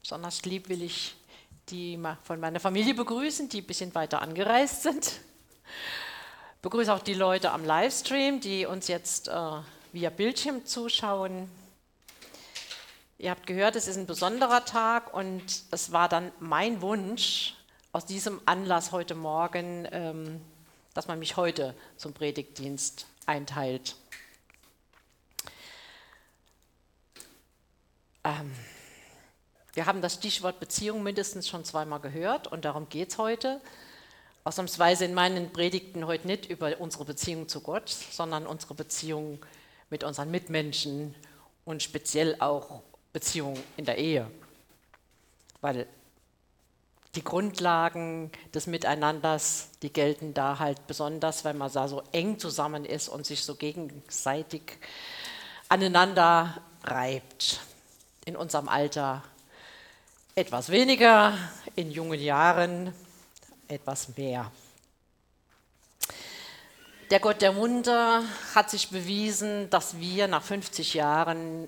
Besonders lieb will ich die von meiner Familie begrüßen, die ein bisschen weiter angereist sind. Begrüße auch die Leute am Livestream, die uns jetzt via Bildschirm zuschauen. Ihr habt gehört, es ist ein besonderer Tag und es war dann mein Wunsch aus diesem Anlass heute Morgen, dass man mich heute zum Predigtdienst einteilt. Wir haben das Stichwort Beziehung mindestens schon zweimal gehört und darum geht es heute. Ausnahmsweise in meinen Predigten heute nicht über unsere Beziehung zu Gott, sondern unsere Beziehung mit unseren Mitmenschen und speziell auch Beziehung in der Ehe. Weil die Grundlagen des Miteinanders, die gelten da halt besonders, weil man da so eng zusammen ist und sich so gegenseitig aneinander reibt. In unserem Alter etwas weniger, in jungen Jahren etwas mehr. Der Gott der Wunder hat sich bewiesen, dass wir nach 50 Jahren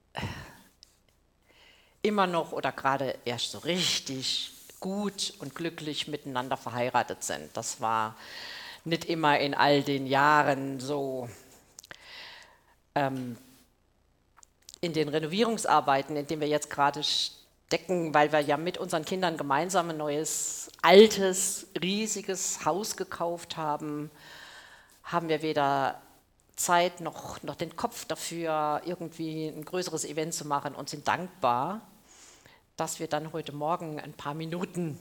immer noch oder gerade erst so richtig gut und glücklich miteinander verheiratet sind. Das war nicht immer in all den Jahren so. In den Renovierungsarbeiten, in denen wir jetzt gerade stecken, weil wir ja mit unseren Kindern gemeinsam ein neues, altes, riesiges Haus gekauft haben, haben wir weder Zeit noch den Kopf dafür, irgendwie ein größeres Event zu machen und sind dankbar, dass wir dann heute Morgen ein paar Minuten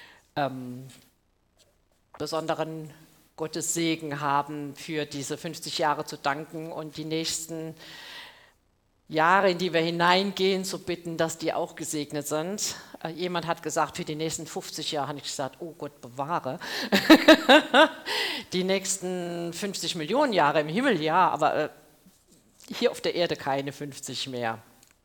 besonderen Gottessegen haben, für diese 50 Jahre zu danken und die nächsten Jahre, in die wir hineingehen, zu bitten, dass die auch gesegnet sind. Jemand hat gesagt, für die nächsten 50 Jahre, habe ich gesagt, oh Gott, bewahre. Die nächsten 50 Millionen Jahre im Himmel, ja, aber hier auf der Erde keine 50 mehr.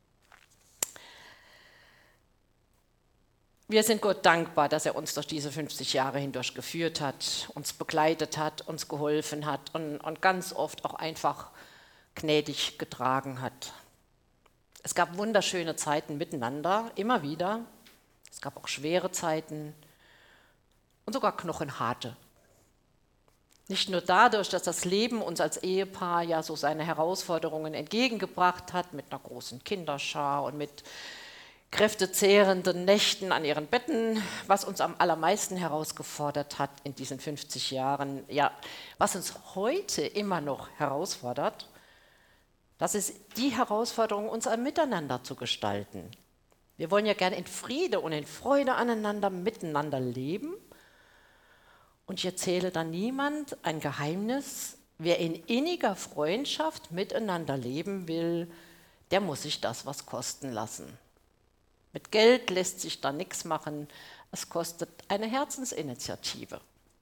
Wir sind Gott dankbar, dass er uns durch diese 50 Jahre hindurch geführt hat, uns begleitet hat, uns geholfen hat und ganz oft auch einfach gnädig getragen hat. Es gab wunderschöne Zeiten miteinander, immer wieder. Es gab auch schwere Zeiten und sogar knochenharte. Nicht nur dadurch, dass das Leben uns als Ehepaar ja so seine Herausforderungen entgegengebracht hat, mit einer großen Kinderschar und mit kräftezehrenden Nächten an ihren Betten, was uns am allermeisten herausgefordert hat in diesen 50 Jahren, ja, was uns heute immer noch herausfordert, das ist die Herausforderung, unser Miteinander zu gestalten. Wir wollen ja gerne in Friede und in Freude aneinander, miteinander leben. Und ich erzähle dann niemand ein Geheimnis, wer in inniger Freundschaft miteinander leben will, der muss sich das was kosten lassen. Mit Geld lässt sich da nichts machen, es kostet eine Herzensinitiative.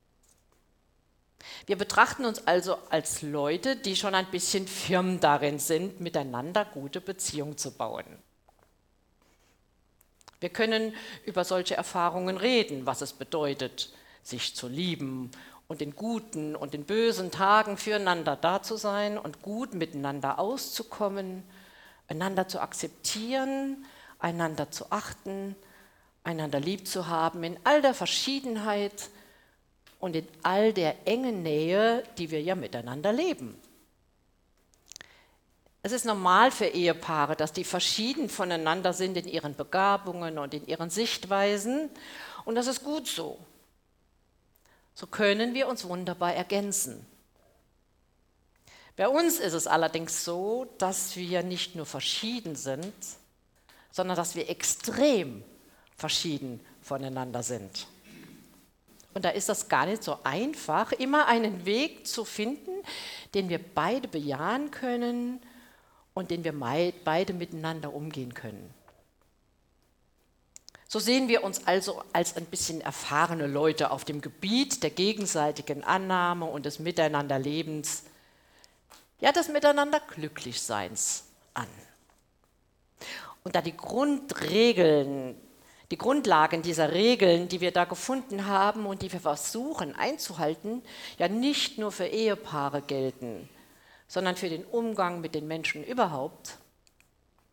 Wir betrachten uns also als Leute, die schon ein bisschen firm darin sind, miteinander gute Beziehungen zu bauen. Wir können über solche Erfahrungen reden, was es bedeutet, sich zu lieben und in guten und in bösen Tagen füreinander da zu sein und gut miteinander auszukommen, einander zu akzeptieren, einander zu achten, einander lieb zu haben in all der Verschiedenheit und in all der engen Nähe, die wir ja miteinander leben. Es ist normal für Ehepaare, dass die verschieden voneinander sind in ihren Begabungen und in ihren Sichtweisen und das ist gut so. So können wir uns wunderbar ergänzen. Bei uns ist es allerdings so, dass wir nicht nur verschieden sind, sondern dass wir extrem verschieden voneinander sind. Und da ist das gar nicht so einfach, immer einen Weg zu finden, den wir beide bejahen können und den wir beide miteinander umgehen können. So sehen wir uns also als ein bisschen erfahrene Leute auf dem Gebiet der gegenseitigen Annahme und des Miteinanderlebens, ja des Miteinander Glücklichseins an. Und da die Grundlagen dieser Regeln, die wir da gefunden haben und die wir versuchen einzuhalten, ja nicht nur für Ehepaare gelten, sondern für den Umgang mit den Menschen überhaupt,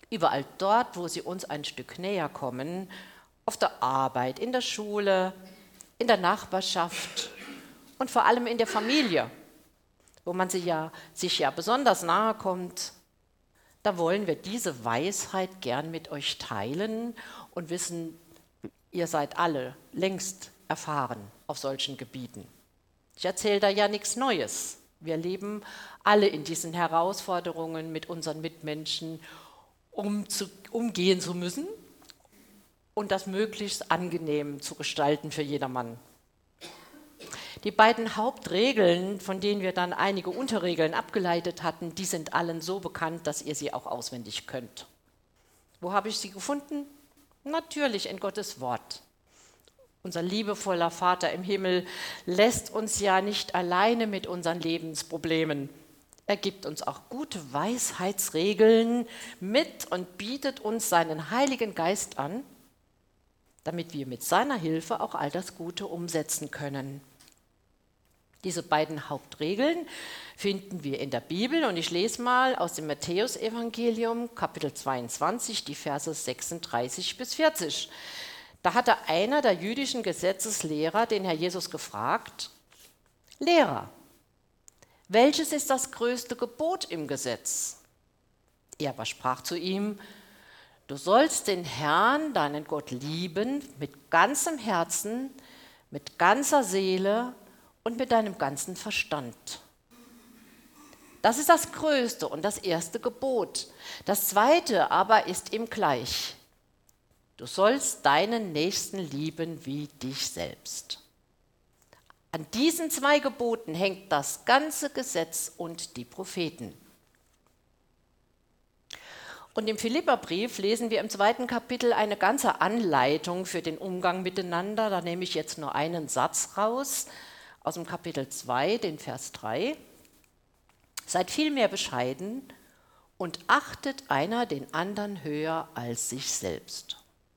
Überall dort, wo sie uns ein Stück näher kommen, auf der Arbeit, in der Schule, in der Nachbarschaft und vor allem in der Familie, wo man sich ja besonders nahe kommt, da wollen wir diese Weisheit gern mit euch teilen und wissen, ihr seid alle längst erfahren auf solchen Gebieten. Ich erzähle da ja nichts Neues. Wir leben alle in diesen Herausforderungen mit unseren Mitmenschen umgehen zu müssen und das möglichst angenehm zu gestalten für jedermann. Die beiden Hauptregeln, von denen wir dann einige Unterregeln abgeleitet hatten, die sind allen so bekannt, dass ihr sie auch auswendig könnt. Wo habe ich sie gefunden? Natürlich in Gottes Wort. Unser liebevoller Vater im Himmel lässt uns ja nicht alleine mit unseren Lebensproblemen. Er gibt uns auch gute Weisheitsregeln mit und bietet uns seinen Heiligen Geist an, damit wir mit seiner Hilfe auch all das Gute umsetzen können. Diese beiden Hauptregeln finden wir in der Bibel und ich lese mal aus dem Matthäusevangelium, Kapitel 22, die Verse 36 bis 40. Da hatte einer der jüdischen Gesetzeslehrer den Herr Jesus gefragt: Lehrer, welches ist das größte Gebot im Gesetz? Er aber sprach zu ihm: Du sollst den Herrn, deinen Gott, lieben mit ganzem Herzen, mit ganzer Seele und mit deinem ganzen Verstand. Das ist das größte und das erste Gebot. Das zweite aber ist ihm gleich: Du sollst deinen Nächsten lieben wie dich selbst. An diesen zwei Geboten hängt das ganze Gesetz und die Propheten. Und im Philipperbrief lesen wir im 2. Kapitel eine ganze Anleitung für den Umgang miteinander. Da nehme ich jetzt nur einen Satz raus aus dem Kapitel 2, den Vers 3. Seid vielmehr bescheiden und achtet einer den anderen höher als sich selbst.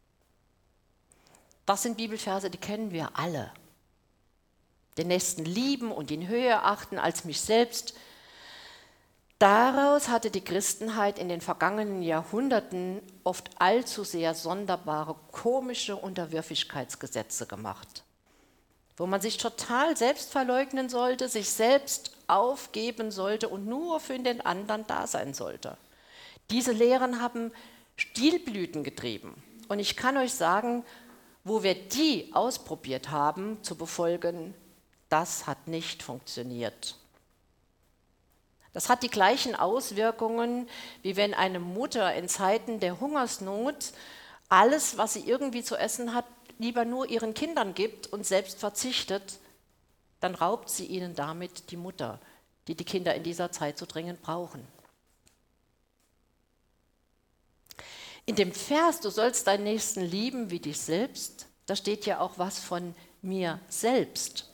Das sind Bibelverse, die kennen wir alle. Den Nächsten lieben und ihn höher achten als mich selbst. Daraus hatte die Christenheit in den vergangenen Jahrhunderten oft allzu sehr sonderbare, komische Unterwürfigkeitsgesetze gemacht, wo man sich total selbst verleugnen sollte, sich selbst aufgeben sollte und nur für den anderen da sein sollte. Diese Lehren haben Stilblüten getrieben. Und ich kann euch sagen, wo wir die ausprobiert haben zu befolgen, das hat nicht funktioniert. Das hat die gleichen Auswirkungen, wie wenn eine Mutter in Zeiten der Hungersnot alles, was sie irgendwie zu essen hat, lieber nur ihren Kindern gibt und selbst verzichtet, dann raubt sie ihnen damit die Mutter, die die Kinder in dieser Zeit so dringend brauchen. In dem Vers, du sollst deinen Nächsten lieben wie dich selbst, da steht ja auch was von mir selbst.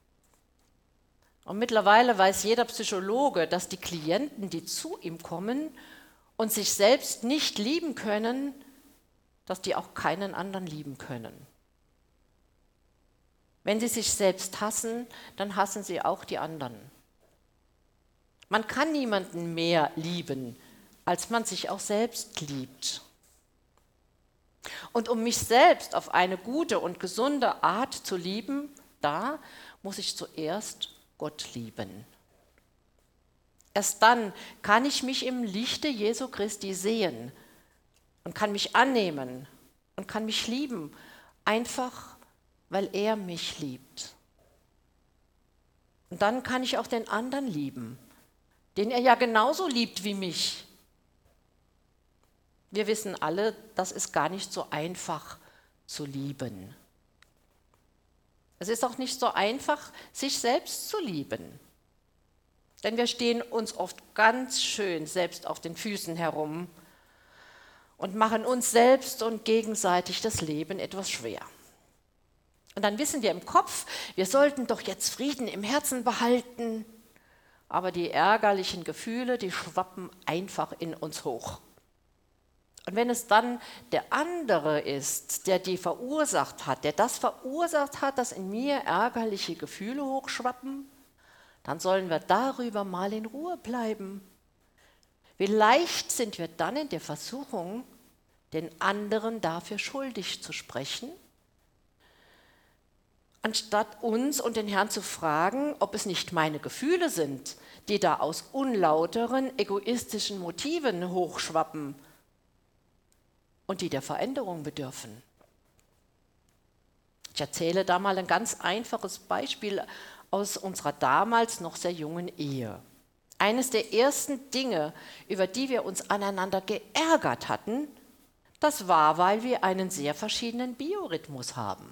Und mittlerweile weiß jeder Psychologe, dass die Klienten, die zu ihm kommen und sich selbst nicht lieben können, dass die auch keinen anderen lieben können. Wenn sie sich selbst hassen, dann hassen sie auch die anderen. Man kann niemanden mehr lieben, als man sich auch selbst liebt. Und um mich selbst auf eine gute und gesunde Art zu lieben, da muss ich zuerst Gott lieben. Erst dann kann ich mich im Lichte Jesu Christi sehen und kann mich annehmen und kann mich lieben, einfach weil er mich liebt. Und dann kann ich auch den anderen lieben, den er ja genauso liebt wie mich. Wir wissen alle, das ist gar nicht so einfach zu lieben. Es ist auch nicht so einfach, sich selbst zu lieben. Denn wir stehen uns oft ganz schön selbst auf den Füßen herum und machen uns selbst und gegenseitig das Leben etwas schwer. Und dann wissen wir im Kopf, wir sollten doch jetzt Frieden im Herzen behalten, aber die ärgerlichen Gefühle, die schwappen einfach in uns hoch. Und wenn es dann der andere ist, der die verursacht hat, der das verursacht hat, dass in mir ärgerliche Gefühle hochschwappen, dann sollen wir darüber mal in Ruhe bleiben. Wie leicht sind wir dann in der Versuchung, den anderen dafür schuldig zu sprechen, anstatt uns und den Herrn zu fragen, ob es nicht meine Gefühle sind, die da aus unlauteren, egoistischen Motiven hochschwappen und die der Veränderung bedürfen. Ich erzähle da mal ein ganz einfaches Beispiel aus unserer damals noch sehr jungen Ehe. Eines der ersten Dinge, über die wir uns aneinander geärgert hatten, das war, weil wir einen sehr verschiedenen Biorhythmus haben.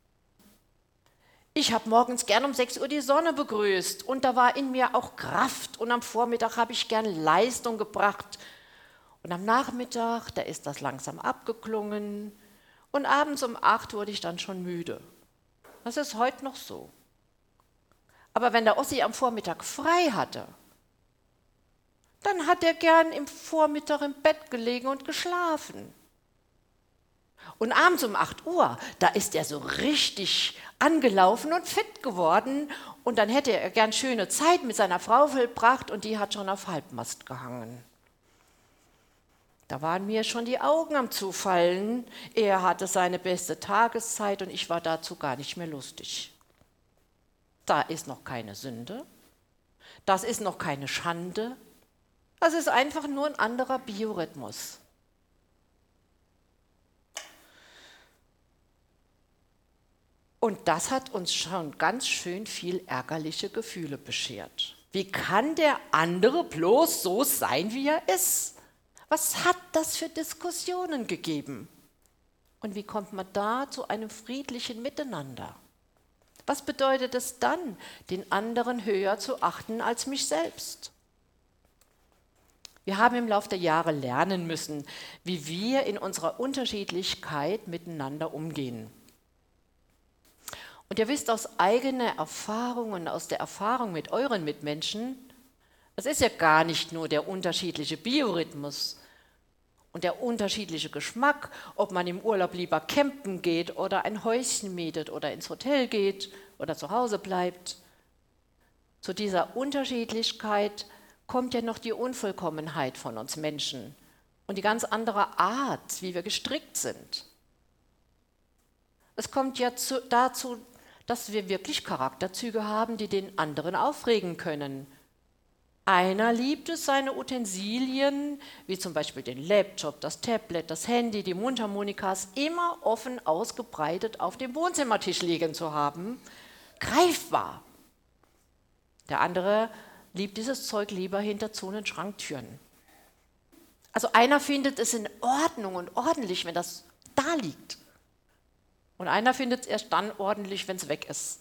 Ich habe morgens gern um 6 Uhr die Sonne begrüßt und da war in mir auch Kraft und am Vormittag habe ich gern Leistung gebracht und am Nachmittag, da ist das langsam abgeklungen und abends um 8 wurde ich dann schon müde. Das ist heute noch so. Aber wenn der Ossi am Vormittag frei hatte, dann hat er gern im Vormittag im Bett gelegen und geschlafen. Und abends um 8 Uhr, da ist er so richtig angelaufen und fit geworden und dann hätte er gern schöne Zeit mit seiner Frau verbracht und die hat schon auf Halbmast gehangen. Da waren mir schon die Augen am Zufallen. Er hatte seine beste Tageszeit und ich war dazu gar nicht mehr lustig. Da ist noch keine Sünde, das ist noch keine Schande, das ist einfach nur ein anderer Biorhythmus. Und das hat uns schon ganz schön viel ärgerliche Gefühle beschert. Wie kann der andere bloß so sein, wie er ist? Was hat das für Diskussionen gegeben? Und wie kommt man da zu einem friedlichen Miteinander? Was bedeutet es dann, den anderen höher zu achten als mich selbst? Wir haben im Laufe der Jahre lernen müssen, wie wir in unserer Unterschiedlichkeit miteinander umgehen. Und ihr wisst aus eigener Erfahrung und aus der Erfahrung mit euren Mitmenschen, es ist ja gar nicht nur der unterschiedliche Biorhythmus und der unterschiedliche Geschmack, ob man im Urlaub lieber campen geht oder ein Häuschen mietet oder ins Hotel geht oder zu Hause bleibt. Zu dieser Unterschiedlichkeit kommt ja noch die Unvollkommenheit von uns Menschen und die ganz andere Art, wie wir gestrickt sind. Es kommt ja dazu, dass wir wirklich Charakterzüge haben, die den anderen aufregen können. Einer liebt es, seine Utensilien, wie zum Beispiel den Laptop, das Tablet, das Handy, die Mundharmonikas, immer offen ausgebreitet auf dem Wohnzimmertisch liegen zu haben, greifbar. Der andere liebt dieses Zeug lieber hinter Zu- und Schranktüren. Also einer findet es in Ordnung und ordentlich, wenn das da liegt. Und einer findet es erst dann ordentlich, wenn es weg ist.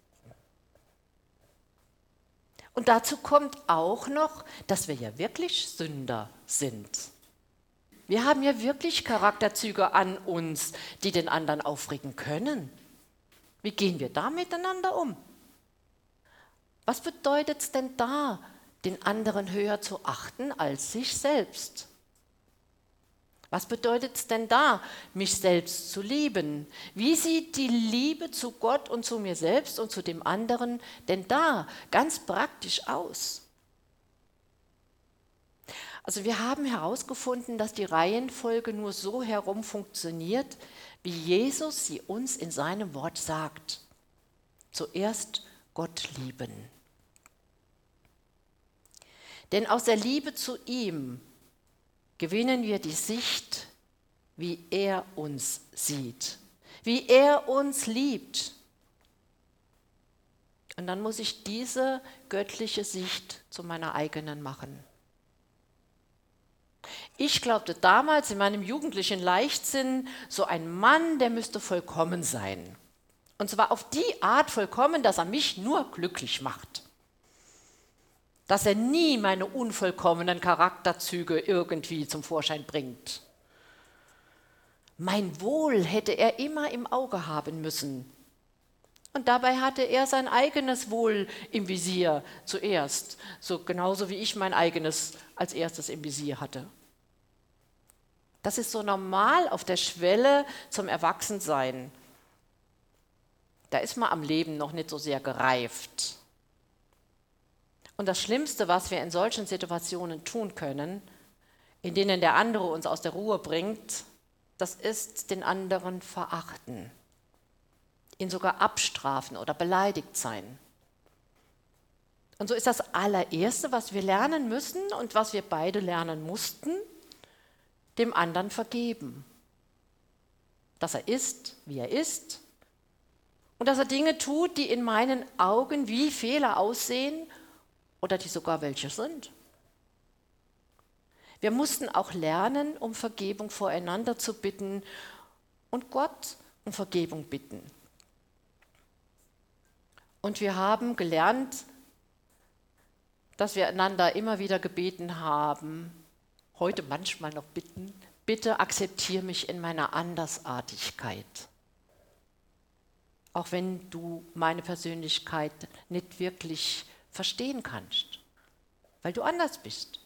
Und dazu kommt auch noch, dass wir ja wirklich Sünder sind. Wir haben ja wirklich Charakterzüge an uns, die den anderen aufregen können. Wie gehen wir da miteinander um? Was bedeutet es denn da, den anderen höher zu achten als sich selbst? Was bedeutet es denn da, mich selbst zu lieben? Wie sieht die Liebe zu Gott und zu mir selbst und zu dem anderen denn da ganz praktisch aus? Also wir haben herausgefunden, dass die Reihenfolge nur so herum funktioniert, wie Jesus sie uns in seinem Wort sagt. Zuerst Gott lieben. Denn aus der Liebe zu ihm gewinnen wir die Sicht, wie er uns sieht, wie er uns liebt. Und dann muss ich diese göttliche Sicht zu meiner eigenen machen. Ich glaubte damals in meinem jugendlichen Leichtsinn, so ein Mann, der müsste vollkommen sein. Und zwar auf die Art vollkommen, dass er mich nur glücklich macht. Dass er nie meine unvollkommenen Charakterzüge irgendwie zum Vorschein bringt. Mein Wohl hätte er immer im Auge haben müssen. Und dabei hatte er sein eigenes Wohl im Visier zuerst, so genauso wie ich mein eigenes als erstes im Visier hatte. Das ist so normal auf der Schwelle zum Erwachsensein. Da ist man am Leben noch nicht so sehr gereift. Und das Schlimmste, was wir in solchen Situationen tun können, in denen der andere uns aus der Ruhe bringt, das ist den anderen verachten, ihn sogar abstrafen oder beleidigt sein. Und so ist das allererste, was wir lernen müssen und was wir beide lernen mussten, dem anderen vergeben. Dass er ist, wie er ist, und dass er Dinge tut, die in meinen Augen wie Fehler aussehen oder die sogar welche sind. Wir mussten auch lernen, um Vergebung voreinander zu bitten und Gott um Vergebung bitten. Und wir haben gelernt, dass wir einander immer wieder gebeten haben, heute manchmal noch bitten, bitte akzeptiere mich in meiner Andersartigkeit. Auch wenn du meine Persönlichkeit nicht wirklich verstehen kannst, weil du anders bist.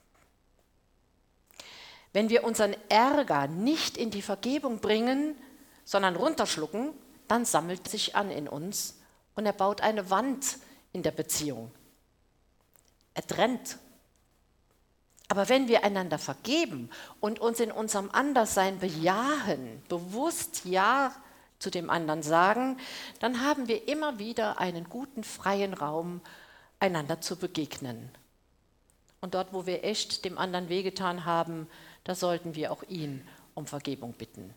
Wenn wir unseren Ärger nicht in die Vergebung bringen, sondern runterschlucken, dann sammelt er sich an in uns und er baut eine Wand in der Beziehung. Er trennt. Aber wenn wir einander vergeben und uns in unserem Anderssein bejahen, bewusst Ja zu dem anderen sagen, dann haben wir immer wieder einen guten, freien Raum, einander zu begegnen. Und dort, wo wir echt dem anderen wehgetan haben, da sollten wir auch ihn um Vergebung bitten.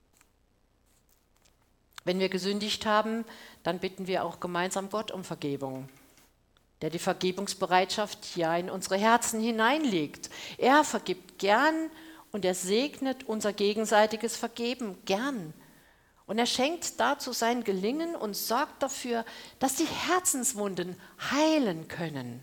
Wenn wir gesündigt haben, dann bitten wir auch gemeinsam Gott um Vergebung, der die Vergebungsbereitschaft ja in unsere Herzen hineinlegt. Er vergibt gern und er segnet unser gegenseitiges Vergeben gern. Und er schenkt dazu sein Gelingen und sorgt dafür, dass die Herzenswunden heilen können.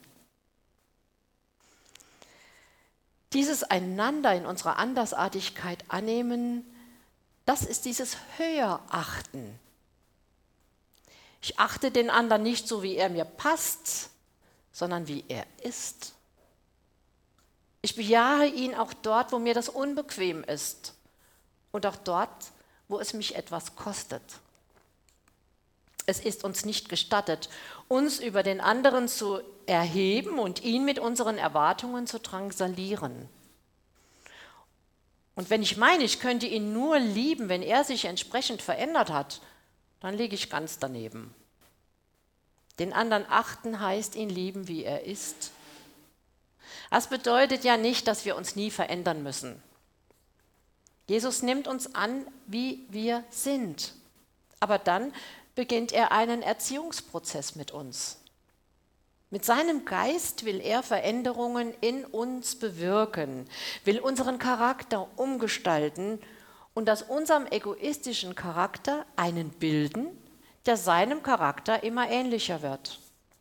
Dieses einander in unserer Andersartigkeit annehmen, das ist dieses Höherachten. Ich achte den anderen nicht so, wie er mir passt, sondern wie er ist. Ich bejahe ihn auch dort, wo mir das unbequem ist und auch dort, wo es mich etwas kostet. Es ist uns nicht gestattet, uns über den anderen zu erheben und ihn mit unseren Erwartungen zu drangsalieren. Und wenn ich meine, ich könnte ihn nur lieben, wenn er sich entsprechend verändert hat, dann liege ich ganz daneben. Den anderen achten heißt ihn lieben, wie er ist. Das bedeutet ja nicht, dass wir uns nie verändern müssen. Jesus nimmt uns an, wie wir sind. Aber dann beginnt er einen Erziehungsprozess mit uns. Mit seinem Geist will er Veränderungen in uns bewirken, will unseren Charakter umgestalten und aus unserem egoistischen Charakter einen bilden, der seinem Charakter immer ähnlicher wird.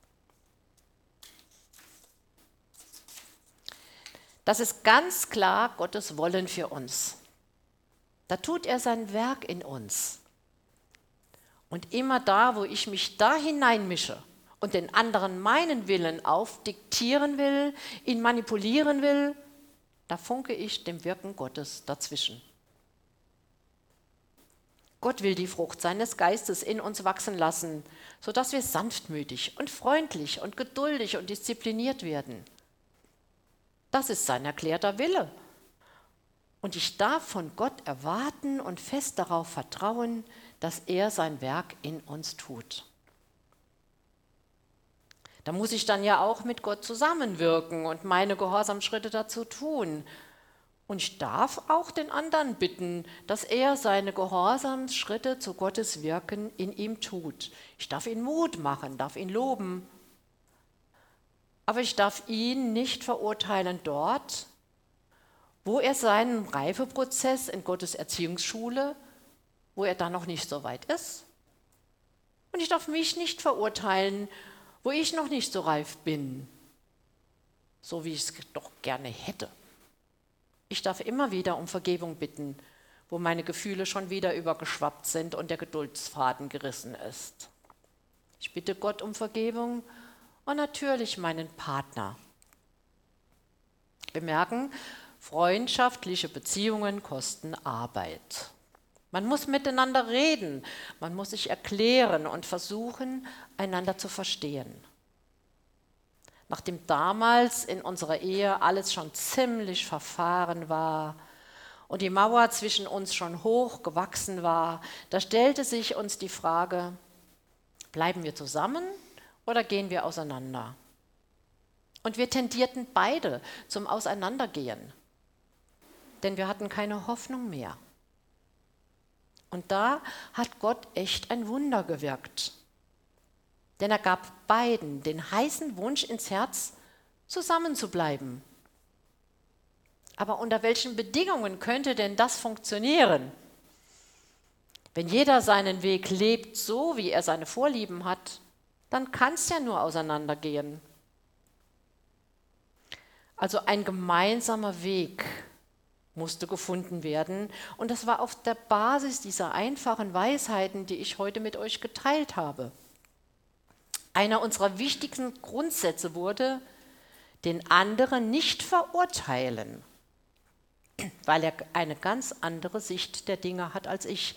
Das ist ganz klar Gottes Wollen für uns. Da tut er sein Werk in uns. Und immer da, wo ich mich da hineinmische und den anderen meinen Willen aufdiktieren will, ihn manipulieren will, da funke ich dem Wirken Gottes dazwischen. Gott will die Frucht seines Geistes in uns wachsen lassen, sodass wir sanftmütig und freundlich und geduldig und diszipliniert werden. Das ist sein erklärter Wille. Und ich darf von Gott erwarten und fest darauf vertrauen, dass er sein Werk in uns tut. Da muss ich dann ja auch mit Gott zusammenwirken und meine Gehorsamschritte dazu tun. Und ich darf auch den anderen bitten, dass er seine Gehorsamschritte zu Gottes Wirken in ihm tut. Ich darf ihn Mut machen, darf ihn loben. Aber ich darf ihn nicht verurteilen dort, wo er seinen Reifeprozess in Gottes Erziehungsschule, wo er da noch nicht so weit ist. Und ich darf mich nicht verurteilen, wo ich noch nicht so reif bin, so wie ich es doch gerne hätte. Ich darf immer wieder um Vergebung bitten, wo meine Gefühle schon wieder übergeschwappt sind und der Geduldsfaden gerissen ist. Ich bitte Gott um Vergebung und natürlich meinen Partner. Wir merken, freundschaftliche Beziehungen kosten Arbeit. Man muss miteinander reden, man muss sich erklären und versuchen, einander zu verstehen. Nachdem damals in unserer Ehe alles schon ziemlich verfahren war und die Mauer zwischen uns schon hoch gewachsen war, da stellte sich uns die Frage, bleiben wir zusammen oder gehen wir auseinander? Und wir tendierten beide zum Auseinandergehen, denn wir hatten keine Hoffnung mehr. Und da hat Gott echt ein Wunder gewirkt. Denn er gab beiden den heißen Wunsch ins Herz, zusammenzubleiben. Aber unter welchen Bedingungen könnte denn das funktionieren? Wenn jeder seinen Weg lebt, so wie er seine Vorlieben hat, dann kann es ja nur auseinandergehen. Also ein gemeinsamer Weg musste gefunden werden. Und das war auf der Basis dieser einfachen Weisheiten, die ich heute mit euch geteilt habe. Einer unserer wichtigsten Grundsätze wurde, den anderen nicht verurteilen, weil er eine ganz andere Sicht der Dinge hat als ich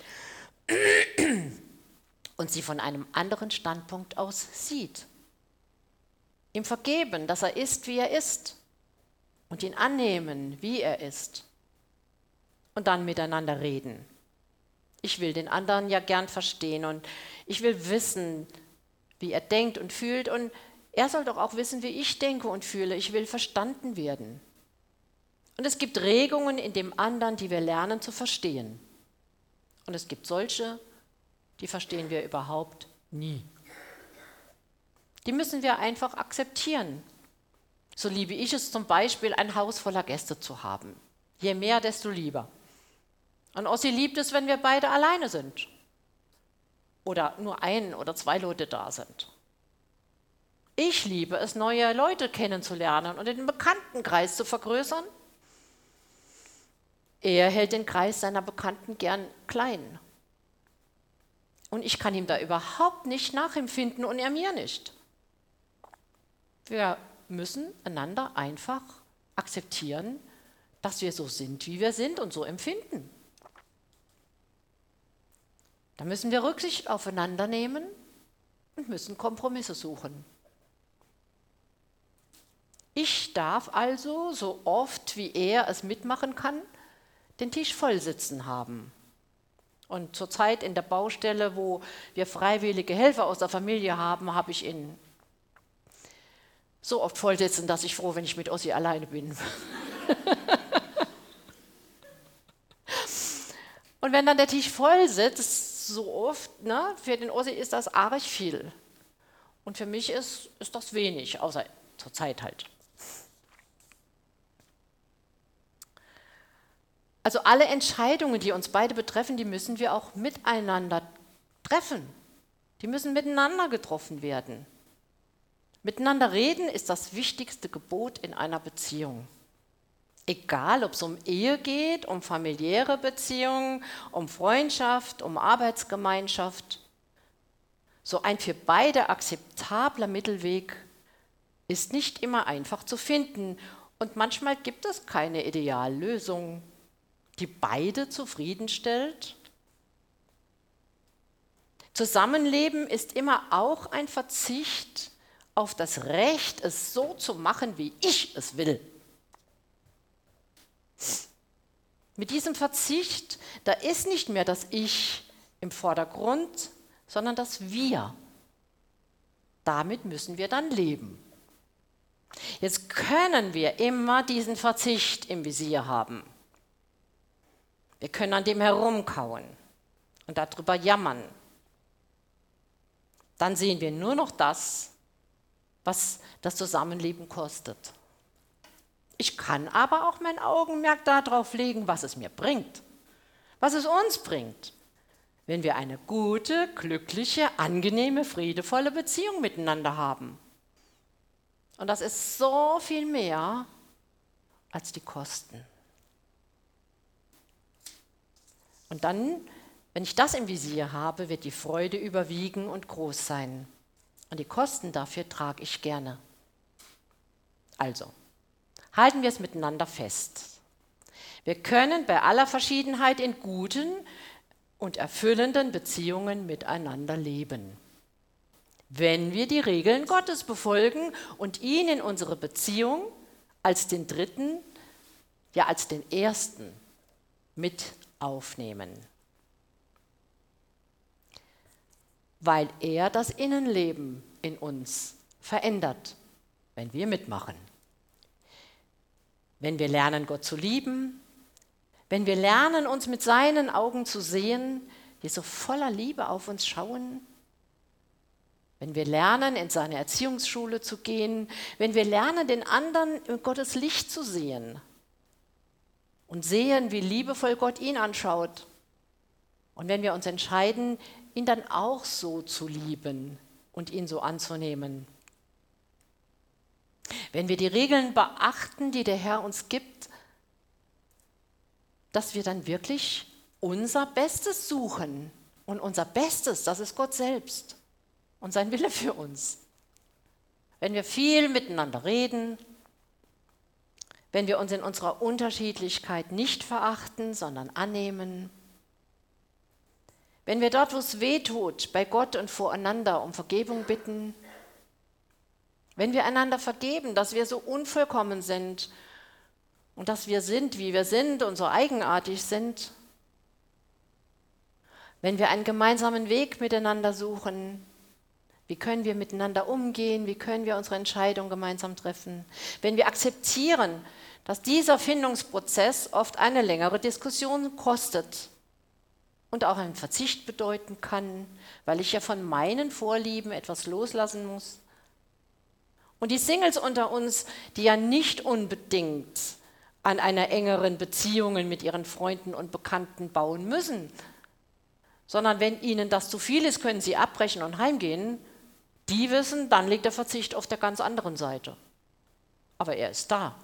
und sie von einem anderen Standpunkt aus sieht. Ihm vergeben, dass er ist, wie er ist, und ihn annehmen, wie er ist, und dann miteinander reden. Ich will den anderen ja gern verstehen und ich will wissen, wie er denkt und fühlt, und er soll doch auch wissen, wie ich denke und fühle. Ich will verstanden werden. Und es gibt Regungen in dem anderen, die wir lernen zu verstehen. Und es gibt solche, die verstehen wir überhaupt nie. Die müssen wir einfach akzeptieren. So liebe ich es zum Beispiel, ein Haus voller Gäste zu haben. Je mehr, desto lieber. Und Ossi liebt es, wenn wir beide alleine sind. Oder nur ein oder zwei Leute da sind. Ich liebe es, neue Leute kennenzulernen und den Bekanntenkreis zu vergrößern. Er hält den Kreis seiner Bekannten gern klein. Und ich kann ihm da überhaupt nicht nachempfinden und er mir nicht. Wir müssen einander einfach akzeptieren, dass wir so sind, wie wir sind und so empfinden. Da müssen wir Rücksicht aufeinander nehmen und müssen Kompromisse suchen. Ich darf also, so oft wie er es mitmachen kann, den Tisch voll sitzen haben. Und zurzeit in der Baustelle, wo wir freiwillige Helfer aus der Familie haben, habe ich ihn so oft voll sitzen, dass ich froh, wenn ich mit Ossi alleine bin. Und wenn dann der Tisch voll sitzt, so oft, ne, für den Ossi ist das arg viel. Und für mich ist das wenig, außer zur Zeit halt. Also alle Entscheidungen, die uns beide betreffen, die müssen wir auch miteinander treffen. Die müssen miteinander getroffen werden. Miteinander reden ist das wichtigste Gebot in einer Beziehung. Egal, ob es um Ehe geht, um familiäre Beziehungen, um Freundschaft, um Arbeitsgemeinschaft. So ein für beide akzeptabler Mittelweg ist nicht immer einfach zu finden. Und manchmal gibt es keine Ideallösung, die beide zufriedenstellt. Zusammenleben ist immer auch ein Verzicht auf das Recht, es so zu machen, wie ich es will. Mit diesem Verzicht, da ist nicht mehr das Ich im Vordergrund, sondern das Wir. Damit müssen wir dann leben. Jetzt können wir immer diesen Verzicht im Visier haben. Wir können an dem herumkauen und darüber jammern. Dann sehen wir nur noch das, was das Zusammenleben kostet. Ich kann aber auch mein Augenmerk darauf legen, was es mir bringt, was es uns bringt, wenn wir eine gute, glückliche, angenehme, friedevolle Beziehung miteinander haben. Und das ist so viel mehr als die Kosten. Und dann, wenn ich das im Visier habe, wird die Freude überwiegen und groß sein. Und die Kosten dafür trage ich gerne. Also, halten wir es miteinander fest. Wir können bei aller Verschiedenheit in guten und erfüllenden Beziehungen miteinander leben. wenn wir die Regeln Gottes befolgen und ihn in unsere Beziehung als den Dritten, ja als den Ersten mit aufnehmen. Weil er das Innenleben in uns verändert, wenn wir mitmachen. Wenn wir lernen, Gott zu lieben, wenn wir lernen, uns mit seinen Augen zu sehen, die so voller Liebe auf uns schauen, wenn wir lernen, in seine Erziehungsschule zu gehen, wenn wir lernen, den anderen in Gottes Licht zu sehen und sehen, wie liebevoll Gott ihn anschaut, und wenn wir uns entscheiden, ihn dann auch so zu lieben und ihn so anzunehmen. Wenn wir die Regeln beachten, die der Herr uns gibt, dass wir dann wirklich unser Bestes suchen. Und unser Bestes, das ist Gott selbst und sein Wille für uns. Wenn wir viel miteinander reden, wenn wir uns in unserer Unterschiedlichkeit nicht verachten, sondern annehmen, wenn wir dort, wo es weh tut, bei Gott und voreinander um Vergebung bitten, wenn wir einander vergeben, dass wir so unvollkommen sind und dass wir sind, wie wir sind und so eigenartig sind, wenn wir einen gemeinsamen Weg miteinander suchen, wie können wir miteinander umgehen, wie können wir unsere Entscheidung gemeinsam treffen, wenn wir akzeptieren, dass dieser Findungsprozess oft eine längere Diskussion kostet und auch einen Verzicht bedeuten kann, weil ich ja von meinen Vorlieben etwas loslassen muss. Und die Singles unter uns, die ja nicht unbedingt an einer engeren Beziehung mit ihren Freunden und Bekannten bauen müssen, sondern wenn ihnen das zu viel ist, können sie abbrechen und heimgehen, die wissen, dann liegt der Verzicht auf der ganz anderen Seite. Aber er ist da.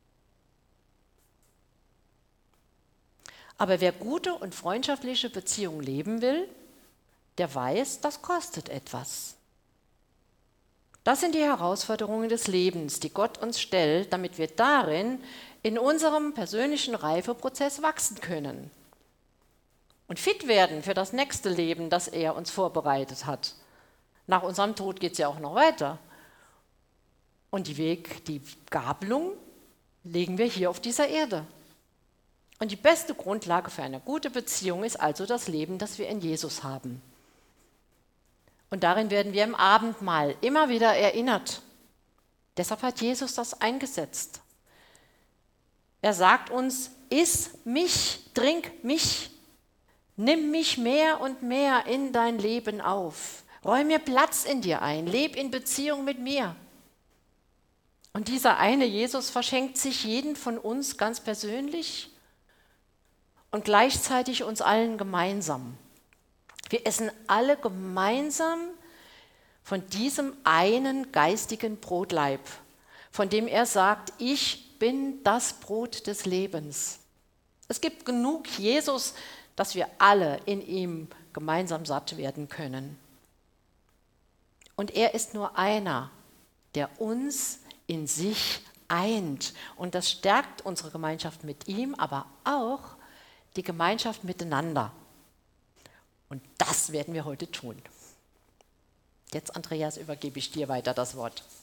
Aber wer gute und freundschaftliche Beziehungen leben will, der weiß, das kostet etwas. Das sind die Herausforderungen des Lebens, die Gott uns stellt, damit wir darin in unserem persönlichen Reifeprozess wachsen können und fit werden für das nächste Leben, das er uns vorbereitet hat. Nach unserem Tod geht es ja auch noch weiter. Und die Gabelung legen wir hier auf dieser Erde. Und die beste Grundlage für eine gute Beziehung ist also das Leben, das wir in Jesus haben. Und darin werden wir im Abendmahl immer wieder erinnert. Deshalb hat Jesus das eingesetzt. Er sagt uns, iss mich, trink mich, nimm mich mehr und mehr in dein Leben auf. Räum mir Platz in dir ein, leb in Beziehung mit mir. Und dieser eine Jesus verschenkt sich jeden von uns ganz persönlich und gleichzeitig uns allen gemeinsam. Wir essen alle gemeinsam von diesem einen geistigen Brotleib, von dem er sagt, ich bin das Brot des Lebens. Es gibt genug Jesus, dass wir alle in ihm gemeinsam satt werden können. Und er ist nur einer, der uns in sich eint. Und das stärkt unsere Gemeinschaft mit ihm, aber auch die Gemeinschaft miteinander. Und das werden wir heute tun. Jetzt, Andreas, übergebe ich dir weiter das Wort.